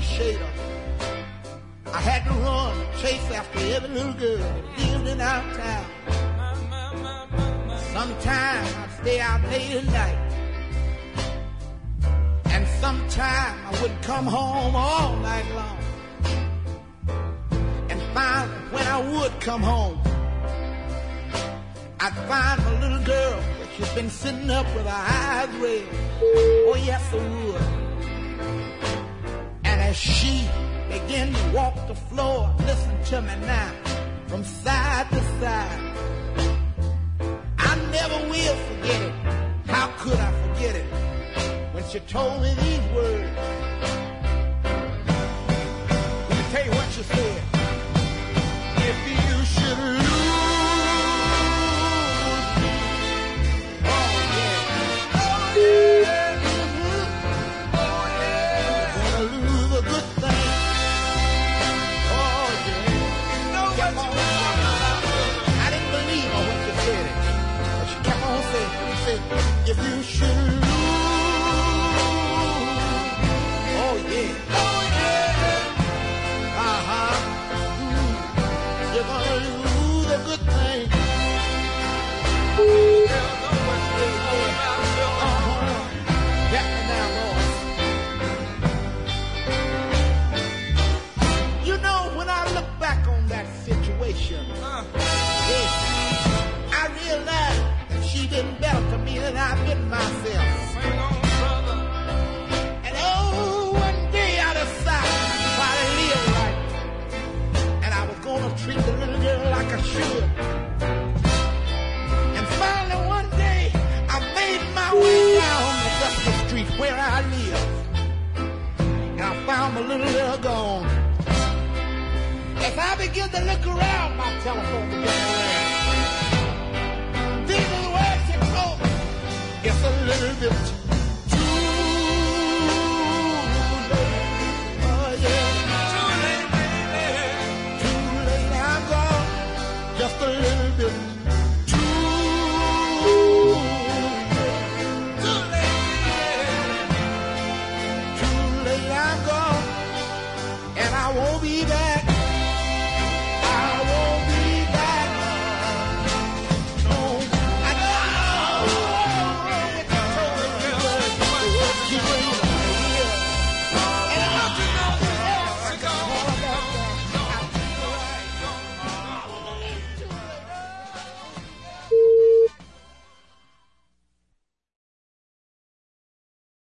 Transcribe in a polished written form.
appreciate her. I had to run, chase after every little girl that lived in our town. Sometimes I'd stay out late at night, and sometimes I wouldn't come home all night long. And finally, when I would come home, I'd find my little girl, but she'd been sitting up with her eyes red. Oh yes, I would. And as she began to walk the floor, listen to me now, from side to side, I never will forget it. How could I forget it? When she told me these words. Let me tell you what she said. If you should lose me, oh yeah, oh yeah, oh yeah, gonna lose a good thing. Oh yeah, you know what you want. I didn't believe her when she said it, but she kept on saying, she said, if you should lose, oh yeah, you're gonna lose a good thing. Get me now, Lord. You know, when I look back on that situation, yes, I realized that she been better to me than I've been myself. And oh, one day I decided to try to live right, and I was gonna treat the little girl like I should. And finally one day I made my way down the dusty street where I live, and I found my little girl gone. As I began to look around, my telephone began to ring. These are the words she told me. It's a little bit